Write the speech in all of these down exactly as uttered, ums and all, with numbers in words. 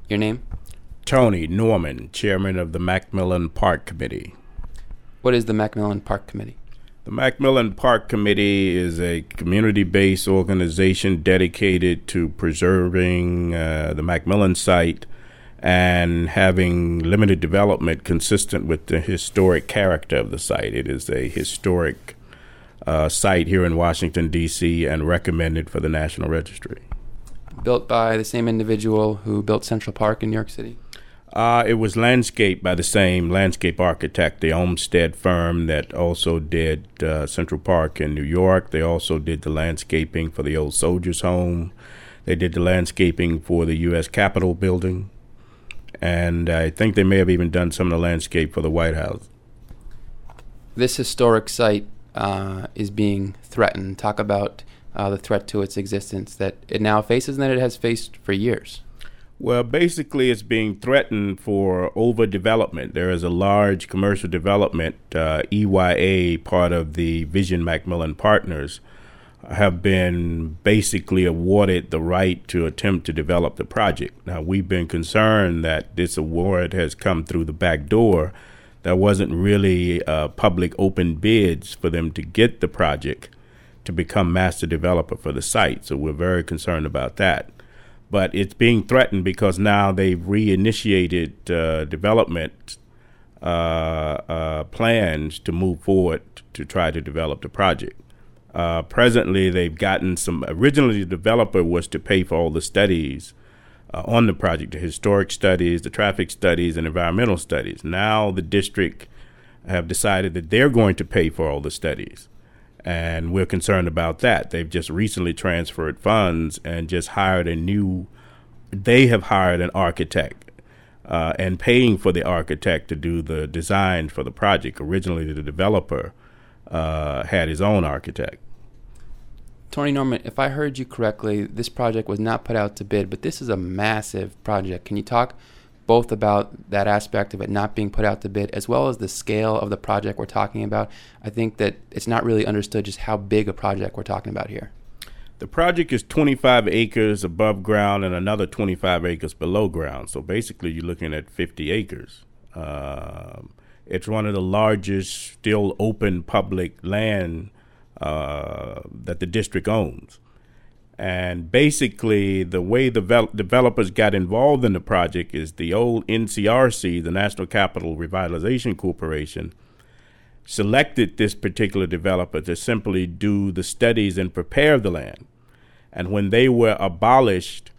Your name? Tony Norman, Chairman of the Macmillan Park Committee. What is the Macmillan Park Committee? The Macmillan Park Committee is a community-based organization dedicated to preserving uh, the Macmillan site and having limited development consistent with the historic character of the site. It is a historic uh, site here in Washington, D C, and recommended for the National Registry. Built by the same individual who built Central Park in New York City? Uh, it was landscaped by the same landscape architect, the Olmsted firm that also did uh, Central Park in New York. They also did the landscaping for the old Soldiers' Home. They did the landscaping for the U S Capitol building. And I think they may have even done some of the landscape for the White House. This historic site uh, is being threatened. Talk about uh, the threat to its existence that it now faces and that it has faced for years. Well, basically, it's being threatened for overdevelopment. There is a large commercial development, uh, E Y A, part of the Vision Macmillan Partners, have been basically awarded the right to attempt to develop the project. Now, we've been concerned that this award has come through the back door. There wasn't really uh, public open bids for them to get the project to become master developer for the site, so we're very concerned about that. But it's being threatened because now they've reinitiated uh, development uh, uh, plans to move forward to try to develop the project. Uh, presently, they've gotten some. Originally, the developer was to pay for all the studies uh, on the project, the historic studies, the traffic studies, and environmental studies. Now, the district have decided that they're going to pay for all the studies. And we're concerned about that. They've just recently transferred funds and just hired a new, they have hired an architect uh, and paying for the architect to do the design for the project. Originally, the developer uh, had his own architect. Tony Norman, if I heard you correctly, this project was not put out to bid, but this is a massive project. Can you talk both about that aspect of it not being put out to bid, as well as the scale of the project we're talking about? I think that it's not really understood just how big a project we're talking about here. The project is twenty-five acres above ground and another twenty-five acres below ground. So basically, you're looking at fifty acres. Um, it's one of the largest still open public land uh, that the district owns. And basically, the way the devel- developers got involved in the project is the old N C R C, the National Capital Revitalization Corporation, selected this particular developer to simply do the studies and prepare the land. And when they were abolished,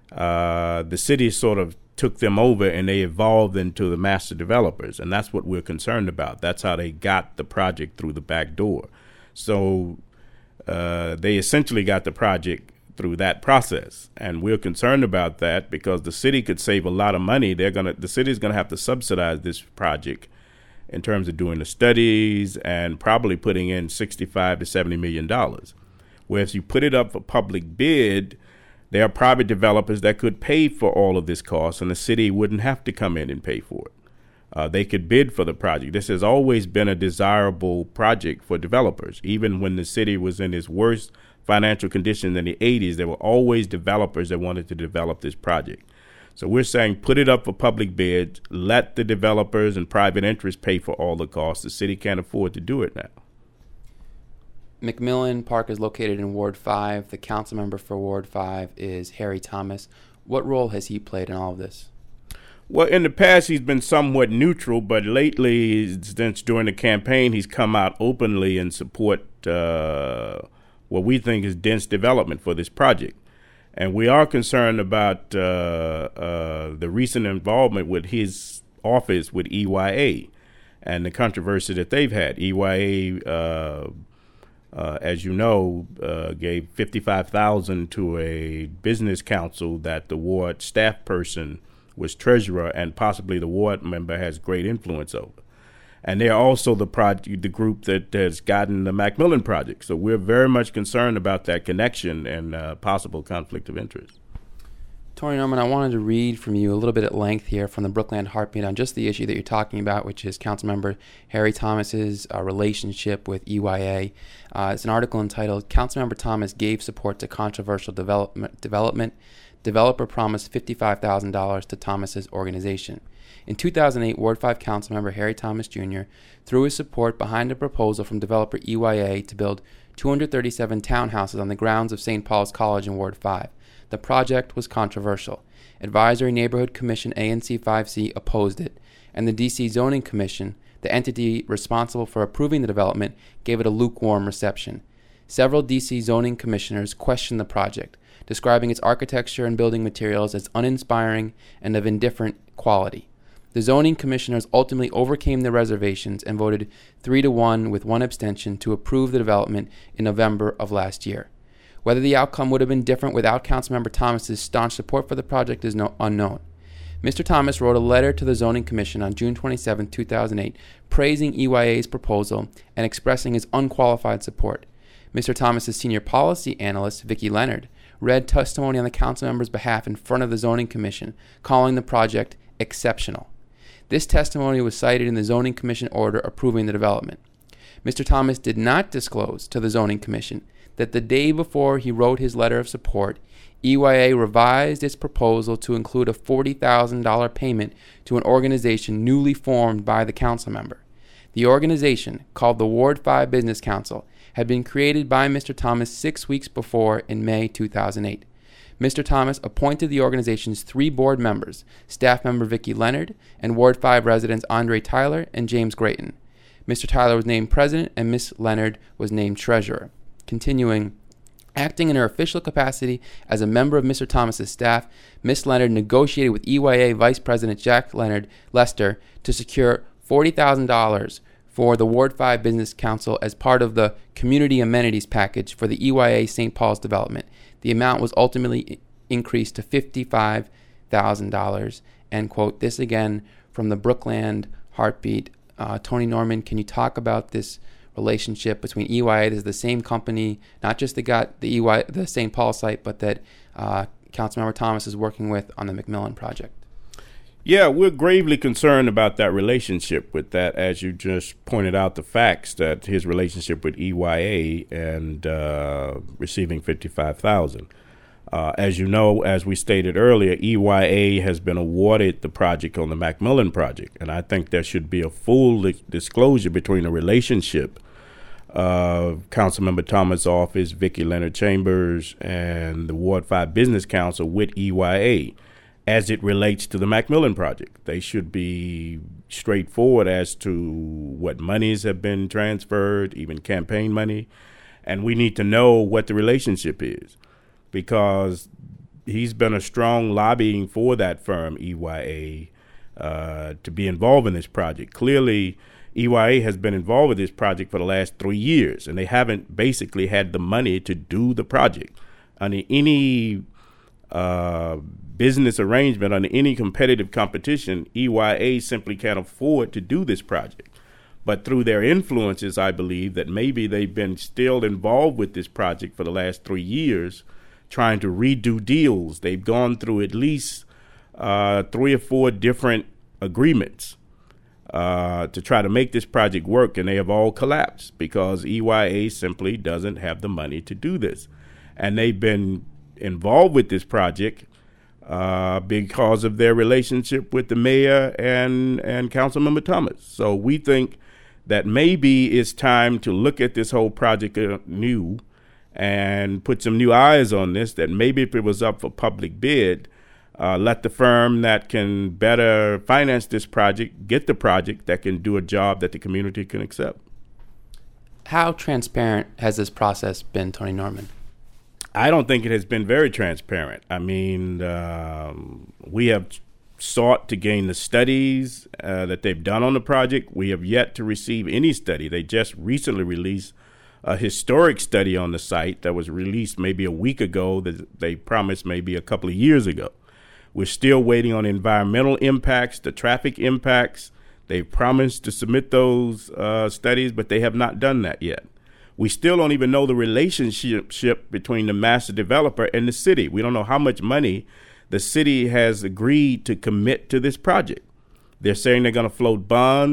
uh, the city sort of took them over and they evolved into the master developers. And that's what we're concerned about. That's how they got the project through the back door. So Uh, they essentially got the project through that process, and we're concerned about that because the city could save a lot of money. They're gonna, the city's gonna have to subsidize this project in terms of doing the studies and probably putting in sixty-five to seventy million dollars. Whereas you put it up for public bid, there are private developers that could pay for all of this cost, and the city wouldn't have to come in and pay for it. Uh, they could bid for the project. This has always been a desirable project for developers. Even when the city was in its worst financial condition in the eighties, there were always developers that wanted to develop this project. So we're saying put it up for public bid, let the developers and private interests pay for all the costs. The city can't afford to do it now. Macmillan Park is located in Ward five. The council member for Ward five is Harry Thomas. What role has he played in all of this? Well, in the past, he's been somewhat neutral, but lately, since during the campaign, he's come out openly in support uh, what we think is dense development for this project. And we are concerned about uh, uh, the recent involvement with his office with E Y A and the controversy that they've had. E Y A, uh, uh, as you know, uh, gave fifty-five thousand dollars to a business council that the ward staff person was treasurer and possibly the ward member has great influence over. And they're also the project, the group that has gotten the Macmillan project. So we're very much concerned about that connection and uh, possible conflict of interest. Tony Norman, I wanted to read from you a little bit at length here from the Brookland Heartbeat on just the issue that you're talking about, which is Councilmember Harry Thomas's uh, relationship with E Y A. Uh, it's an article entitled, "Councilmember Thomas Gave Support to Controversial Development, development developer promised fifty-five thousand dollars to Thomas's organization. In two thousand eight, Ward five Councilmember Harry Thomas Junior threw his support behind a proposal from developer E Y A to build two hundred thirty-seven townhouses on the grounds of Saint Paul's College in Ward five. The project was controversial. Advisory Neighborhood Commission A N C five C opposed it, and the D C Zoning Commission, the entity responsible for approving the development, gave it a lukewarm reception. Several D C zoning commissioners questioned the project, describing its architecture and building materials as uninspiring and of indifferent quality. The zoning commissioners ultimately overcame their reservations and voted three to one with one abstention to approve the development in November of last year. Whether the outcome would have been different without Councilmember Thomas's staunch support for the project is no, unknown. Mister Thomas wrote a letter to the Zoning Commission on June twenty-seventh, two thousand eight, praising E Y A's proposal and expressing his unqualified support. Mister Thomas's senior policy analyst, Vicki Leonard, read testimony on the council member's behalf in front of the Zoning Commission, calling the project exceptional. This testimony was cited in the Zoning Commission order approving the development. Mister Thomas did not disclose to the Zoning Commission that the day before he wrote his letter of support, E Y A revised its proposal to include a forty thousand dollars payment to an organization newly formed by the council member. The organization, called the Ward five Business Council, had been created by Mister Thomas six weeks before in May two thousand eight. Mister Thomas appointed the organization's three board members, staff member Vicki Leonard, and Ward five residents Andre Tyler and James Grayton. Mister Tyler was named president and Miss Leonard was named treasurer. Continuing, acting in her official capacity as a member of Mister Thomas's staff, Miss Leonard negotiated with E Y A Vice President Jack Leonard Lester to secure forty thousand dollars for the Ward five Business Council as part of the community amenities package for the E Y A Saint Paul's development. The amount was ultimately increased to fifty-five thousand dollars. End quote. This again from the Brookland Heartbeat. Uh, Tony Norman, can you talk about this relationship between E Y A? This is the same company, not just that got the E Y A, the Saint Paul site, but that uh, Councilmember Thomas is working with on the McMillan project. Yeah, we're gravely concerned about that relationship with that, as you just pointed out the facts, that his relationship with E Y A and uh, receiving fifty-five thousand dollars. Uh, as you know, as we stated earlier, E Y A has been awarded the project on the McMillan project, and I think there should be a full di- disclosure between the relationship of Councilmember Thomas' office, Vicki Leonard Chambers, and the Ward five Business Council with E Y A. As it relates to the McMillan project. They should be straightforward as to what monies have been transferred, even campaign money, and we need to know what the relationship is, because he's been a strong lobbying for that firm, E Y A, uh, to be involved in this project. Clearly, E Y A has been involved with this project for the last three years, and they haven't basically had the money to do the project. Under any uh, business arrangement, under any competitive competition, E Y A simply can't afford to do this project. But through their influences, I believe that maybe they've been still involved with this project for the last three years, trying to redo deals. They've gone through at least uh, three or four different agreements uh, to try to make this project work, and they have all collapsed because E Y A simply doesn't have the money to do this. And they've been involved with this project uh, because of their relationship with the mayor and, and Councilmember Thomas. So we think that maybe it's time to look at this whole project anew and put some new eyes on this, that maybe if it was up for public bid, uh, let the firm that can better finance this project get the project that can do a job that the community can accept. How transparent has this process been, Tony Norman? I don't think it has been very transparent. I mean, um, we have sought to gain the studies uh, that they've done on the project. We have yet to receive any study. They just recently released a historic study on the site that was released maybe a week ago that they promised maybe a couple of years ago. We're still waiting on environmental impacts, the traffic impacts. They've promised to submit those uh, studies, but they have not done that yet. We still don't even know the relationship between the master developer and the city. We don't know how much money the city has agreed to commit to this project. They're saying they're going to float bonds,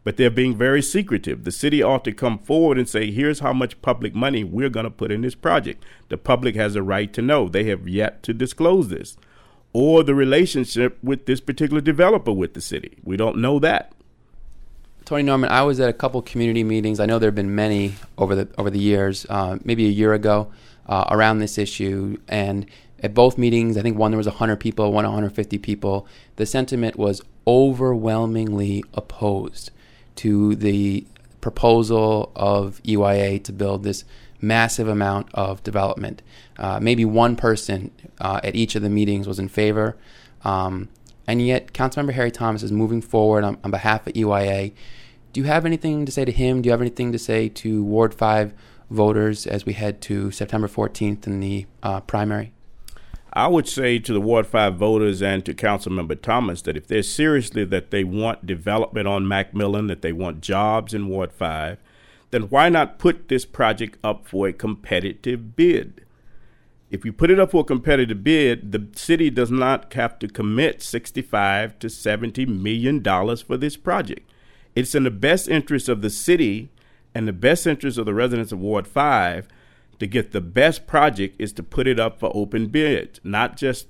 but they're being very secretive. The city ought to come forward and say, here's how much public money we're going to put in this project. The public has a right to know. They have yet to disclose this. Or the relationship with this particular developer with the city. We don't know that. Tony Norman, I was at a couple community meetings. I know there have been many over the over the years, uh, maybe a year ago, uh, around this issue. And at both meetings, I think one there was one hundred people, one one hundred fifty people. The sentiment was overwhelmingly opposed to the proposal of E Y A to build this massive amount of development. Uh, maybe one person uh, at each of the meetings was in favor. Um, and yet, Councilmember Harry Thomas is moving forward on, on behalf of E Y A. Do you have anything to say to him? Do you have anything to say to Ward five voters as we head to September fourteenth in the uh, primary? I would say to the Ward five voters and to Councilmember Thomas that if they're seriously that they want development on Macmillan, that they want jobs in Ward five, then why not put this project up for a competitive bid? If you put it up for a competitive bid, the city does not have to commit sixty-five to seventy million dollars for this project. It's in the best interest of the city and the best interest of the residents of Ward five to get the best project is to put it up for open bid, not just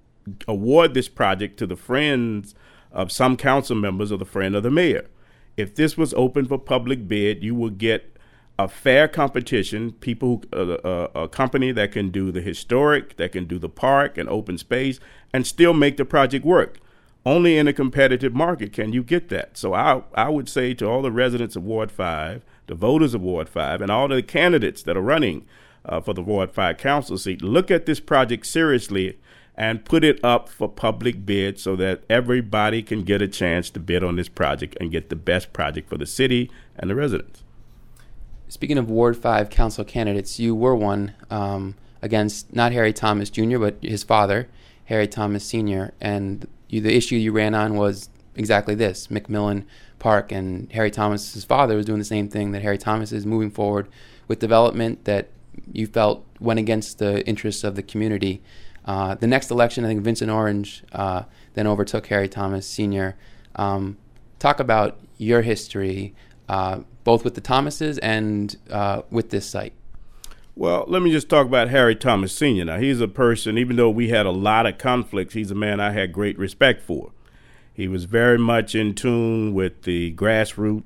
award this project to the friends of some council members or the friend of the mayor. If this was open for public bid, you will get a fair competition, people, who, uh, uh, a company that can do the historic, that can do the park and open space, and still make the project work. Only in a competitive market can you get that. So I, I would say to all the residents of Ward five, the voters of Ward five, and all the candidates that are running uh, for the Ward five council seat, look at this project seriously and put it up for public bid so that everybody can get a chance to bid on this project and get the best project for the city and the residents. Speaking of Ward five council candidates, you were one um, against not Harry Thomas Junior, but his father, Harry Thomas Senior, and you, the issue you ran on was exactly this, McMillan Park, and Harry Thomas's father was doing the same thing that Harry Thomas is, moving forward with development that you felt went against the interests of the community. Uh, the next election, I think Vincent Orange uh, then overtook Harry Thomas Senior. Um, talk about your history, uh, both with the Thomases and uh, with this site. Well, let me just talk about Harry Thomas Senior Now, he's a person, even though we had a lot of conflicts, he's a man I had great respect for. He was very much in tune with the grassroots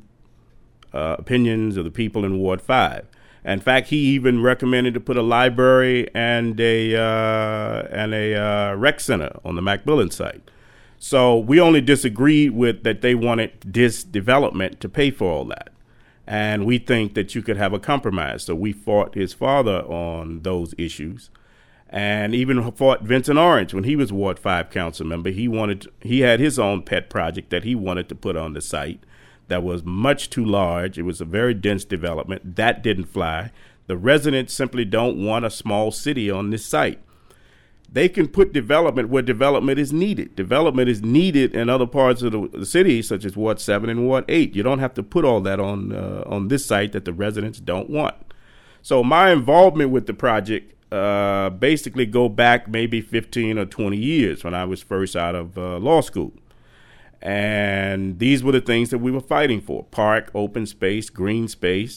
uh, opinions of the people in Ward five. In fact, he even recommended to put a library and a uh, and a uh, rec center on the Macmillan site. So we only disagreed with that they wanted this development to pay for all that. And we think that you could have a compromise. So we fought his father on those issues, and even fought Vincent Orange when he was Ward five council member. He wanted to, he had his own pet project that he wanted to put on the site that was much too large. It was a very dense development. That didn't fly. The residents simply don't want a small city on this site. They can put development where development is needed. Development is needed in other parts of the, the city, such as Ward seven and Ward eight. You don't have to put all that on uh, on this site that the residents don't want. So my involvement with the project uh, basically go back maybe fifteen or twenty years when I was first out of uh, law school. And these were the things that we were fighting for: park, open space, green space,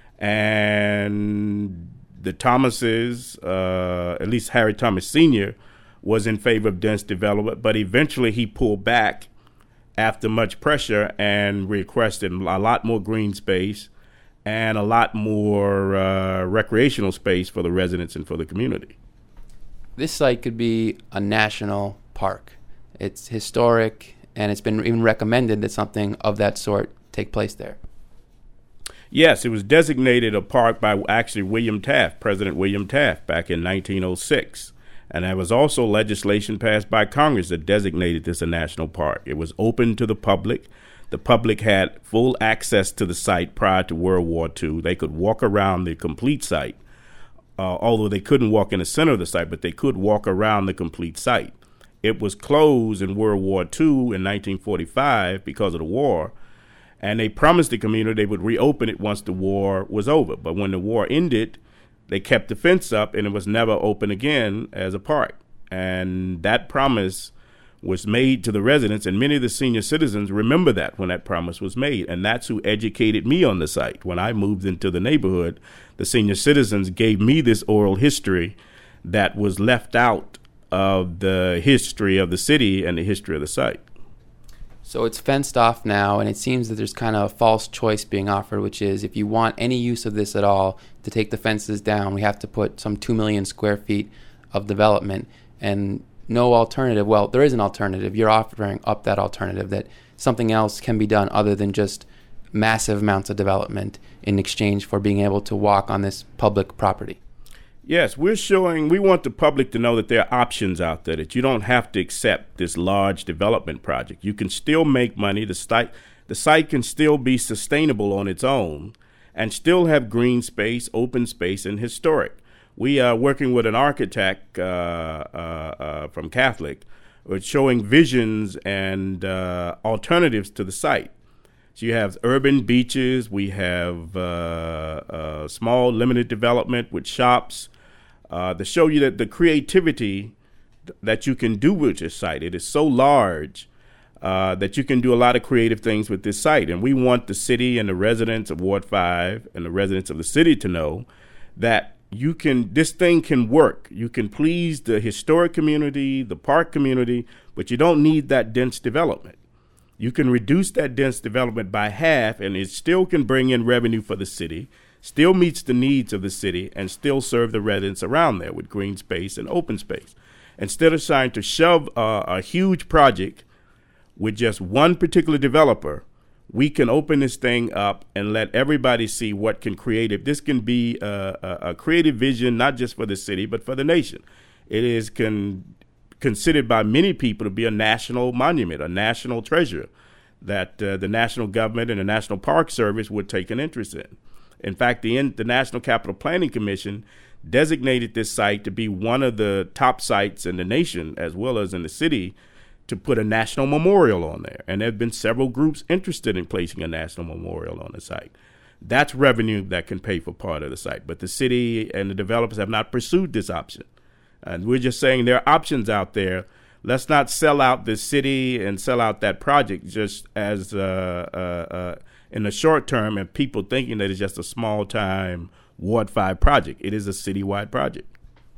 and the Thomases, uh, at least Harry Thomas Senior, was in favor of dense development, but eventually he pulled back after much pressure and requested a lot more green space and a lot more uh, recreational space for the residents and for the community. This site could be a national park. It's historic, and it's been even recommended that something of that sort take place there. Yes, it was designated a park by actually William Taft, President William Taft, back in nineteen oh six. And there was also legislation passed by Congress that designated this a national park. It was open to the public. The public had full access to the site prior to World War Two. They could walk around the complete site, uh, although they couldn't walk in the center of the site, but they could walk around the complete site. It was closed in World War Two in nineteen forty-five because of the war. And they promised the community they would reopen it once the war was over. But when the war ended, they kept the fence up, and it was never open again as a park. And that promise was made to the residents, and many of the senior citizens remember that when that promise was made. And that's who educated me on the site. When I moved into the neighborhood, the senior citizens gave me this oral history that was left out of the history of the city and the history of the site. So it's fenced off now, and it seems that there's kind of a false choice being offered, which is if you want any use of this at all, to take the fences down, we have to put some two million square feet of development, and no alternative. Well, there is an alternative. You're offering up that alternative, that something else can be done other than just massive amounts of development in exchange for being able to walk on this public property. Yes, we're showing, we want the public to know that there are options out there, that you don't have to accept this large development project. You can still make money. The site, the site can still be sustainable on its own and still have green space, open space, and historic. We are working with an architect uh, uh, uh, from Catholic, with showing visions and uh, alternatives to the site. So you have urban beaches. We have uh, uh, small limited development with shops uh, to show you that the creativity th- that you can do with this site. It is so large uh, that you can do a lot of creative things with this site. And we want the city and the residents of Ward five and the residents of the city to know that you can, this thing can work. You can please the historic community, the park community, but you don't need that dense development. You can reduce that dense development by half, and it still can bring in revenue for the city, still meets the needs of the city, and still serve the residents around there with green space and open space. Instead of trying to shove uh, a huge project with just one particular developer, we can open this thing up and let everybody see what can create. If this can be a, a, a creative vision, not just for the city, but for the nation. It is con- considered by many people to be a national monument, a national treasure that uh, the national government and the National Park Service would take an interest in. In fact, the, the National Capital Planning Commission designated this site to be one of the top sites in the nation, as well as in the city, to put a national memorial on there. And there have been several groups interested in placing a national memorial on the site. That's revenue that can pay for part of the site. But the city and the developers have not pursued this option. And we're just saying there are options out there. Let's not sell out the city and sell out that project just as uh, uh, uh, in the short term, and people thinking that it's just a small time Ward five project. It is a citywide project.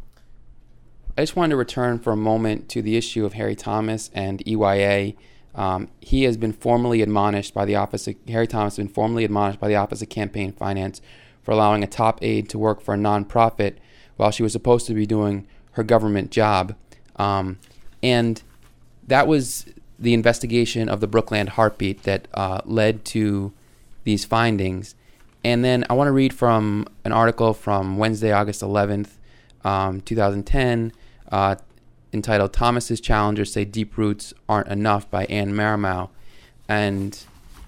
I just wanted to return for a moment to the issue of Harry Thomas and E Y A. Um, he has been formally admonished by the Office of, Harry Thomas has been formally admonished by the Office of Campaign Finance for allowing a top aide to work for a nonprofit while she was supposed to be doing her government job. Um, and that was the investigation of the Brookland Heartbeat that uh, led to these findings. And then I want to read from an article from Wednesday, August eleventh, um, twenty ten, uh, entitled Thomas's Challengers Say Deep Roots Aren't Enough by Ann Marimow. And,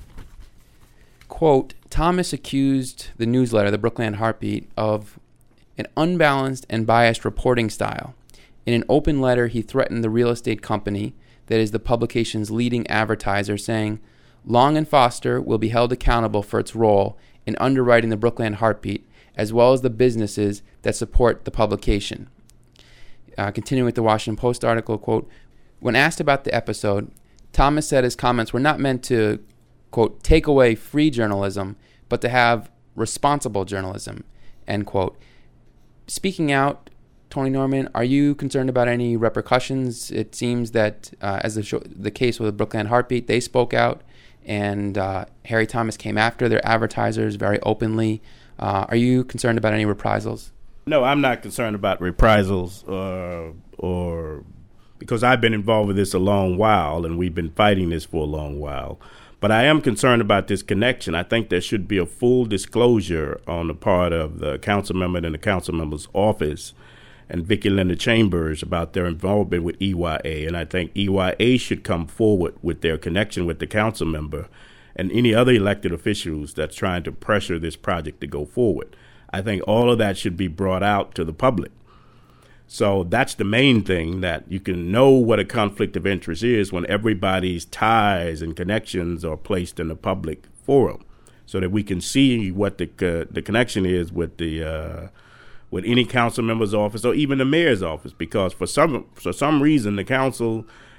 quote, Thomas accused the newsletter, the Brookland Heartbeat, of an unbalanced and biased reporting style. In an open letter, he threatened the real estate company that is the publication's leading advertiser, saying, Long and Foster will be held accountable for its role in underwriting the Brookland Heartbeat, as well as the businesses that support the publication. Uh, continuing with the Washington Post article, quote, when asked about the episode, Thomas said his comments were not meant to, quote, take away free journalism, but to have responsible journalism, end quote. Speaking out, Tony Norman, are you concerned about any repercussions? It seems that, uh, as the, show, the case with the Brookland Heartbeat, they spoke out, and uh, Harry Thomas came after their advertisers very openly. Uh, are you concerned about any reprisals? No, I'm not concerned about reprisals, uh, or because I've been involved with this a long while, and we've been fighting this for a long while. But I am concerned about this connection. I think there should be a full disclosure on the part of the council member and the council member's office and Vicki Linda Chambers about their involvement with E Y A. And I think E Y A should come forward with their connection with the council member and any other elected officials that's trying to pressure this project to go forward. I think all of that should be brought out to the public. So that's the main thing, that you can know what a conflict of interest is when everybody's ties and connections are placed in the public forum, so that we can see what the uh, the connection is with the uh, with any council member's office or even the mayor's office. Because for some for some reason the council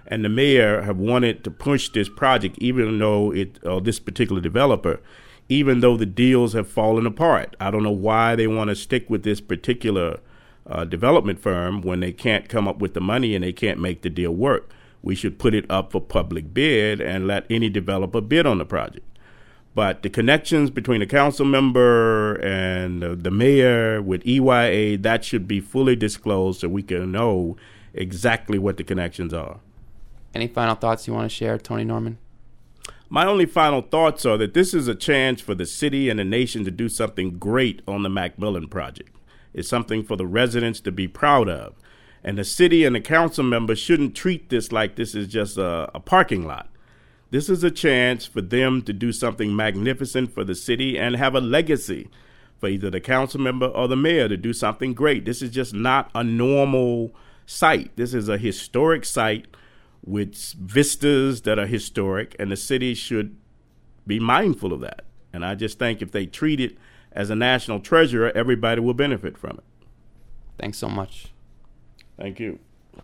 and the mayor have wanted to push this project, even though it, or this particular developer, even though the deals have fallen apart. I don't know why they want to stick with this particular uh, development firm when they can't come up with the money and they can't make the deal work. We should put it up for public bid and let any developer bid on the project. But the connections between the council member and uh, the mayor with E Y A, that should be fully disclosed so we can know exactly what the connections are. Any final thoughts you want to share, Tony Norman? My only final thoughts are that this is a chance for the city and the nation to do something great on the Macmillan project. It's something for the residents to be proud of. And the city and the council members shouldn't treat this like this is just a, a parking lot. This is a chance for them to do something magnificent for the city and have a legacy for either the council member or the mayor to do something great. This is just not a normal site. This is a historic site with vistas that are historic, and the city should be mindful of that. And I just think if they treat it as a national treasure, everybody will benefit from it. Thanks so much. Thank you.